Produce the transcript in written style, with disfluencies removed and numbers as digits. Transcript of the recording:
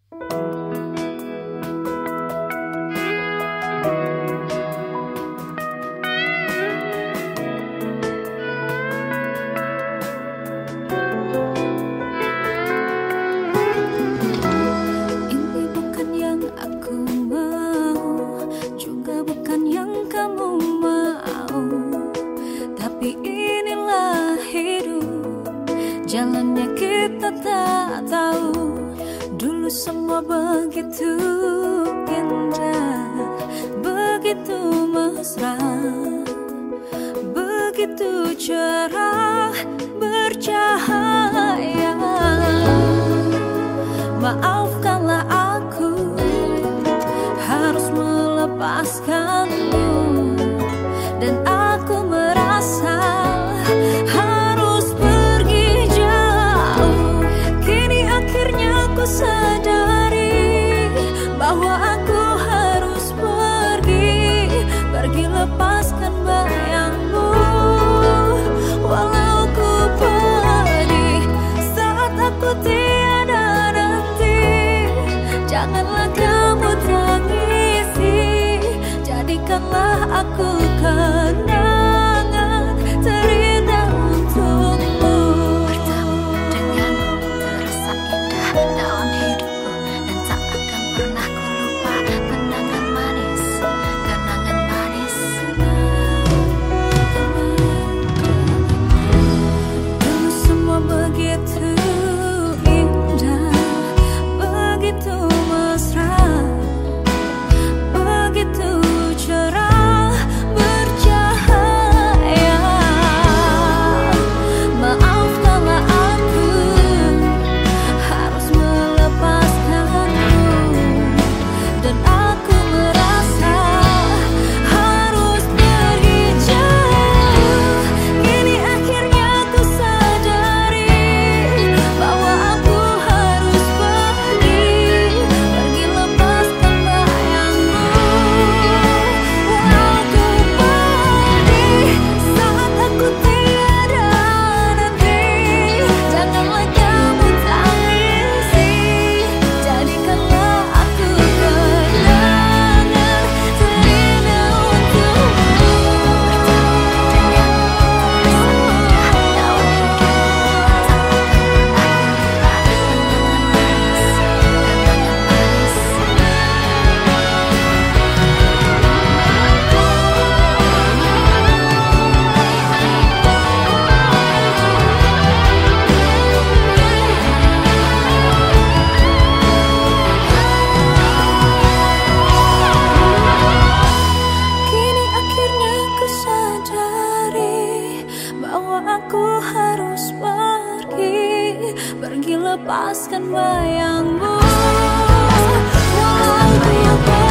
Jalannya kita tak tahu. Dulu semua begitu indah, begitu mesra, begitu cerah, bercahaya. Maafkanlah aku harus melepaskanmu, dan aku merasa sadari bahwa aku harus pergi lepaskan bayangmu. Walau ku pedih saat aku tiada nanti, janganlah kamu tangisi, jadikanlah aku kenangan terindah untukmu. Bertemu denganmu terasa indah dalam hidupku, dan tak akan pernah ku lupa kenangan manis, kenangan manis. Dulu semua begitu indah, begitu mesra, begitu cerah, bercahaya. Maafkanlah aku harus melepaskanmu, dan aku merasa harus pergi jauh. Kini akhirnya ku sadari bahwa aku harus pergi lepaskan bayangmu. Walau ku pedih saat aku tiada nanti, janganlah kamu tangisi, jadikanlah aku kenangan terindah untukmu. Kini akhirnya ku sadari bahwa aku harus pergi lepaskan bayangmu. Walau ku